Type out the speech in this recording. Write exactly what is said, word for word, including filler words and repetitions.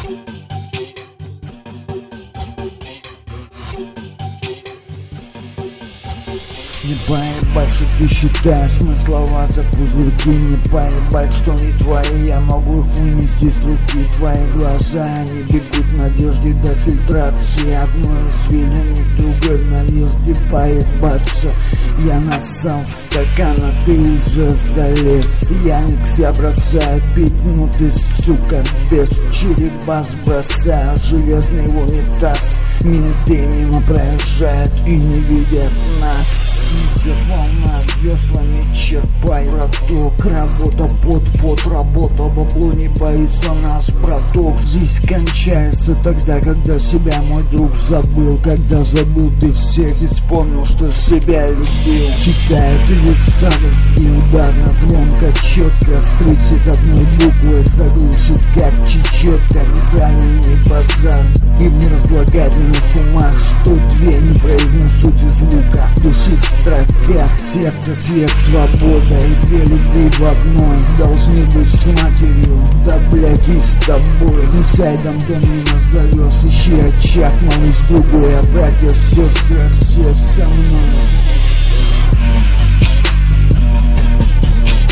Не поебать, что ты считаешь мои слова за пузырьки. Не поебать, что не твои, я могу их вынести с руки. Твои глаза, они бегут в надежде до фильтрации. Одной извилины, другой в надежде поебаться. Я насал в стакан, а ты уже залез. Яникс я бросаю пить, ну ты, сука, без черепас бросаю железный унитаз. Менты мимо проезжают и не видят нас. Сидя волна, веслами черпай, браток. Работа под под, работа, бабло не боится нас, браток. Жизнь кончается тогда, когда себя мой друг забыл. Когда забыл ты всех и вспомнил, что себя любил. Читает лицадовский удар на звонко, четко. Струсит одной буквой, заглушит как чечетка. Неправильный базар и в неразлагательных умах, что две не произнесут и звука. Души в строках, сердце, свет, свобода и две любви в одной. Должны быть с матерью, да блядь и с тобой. Инсайдом дом не назовешь, ищи очаг, малыш другой. А братья, сестры, все со мной.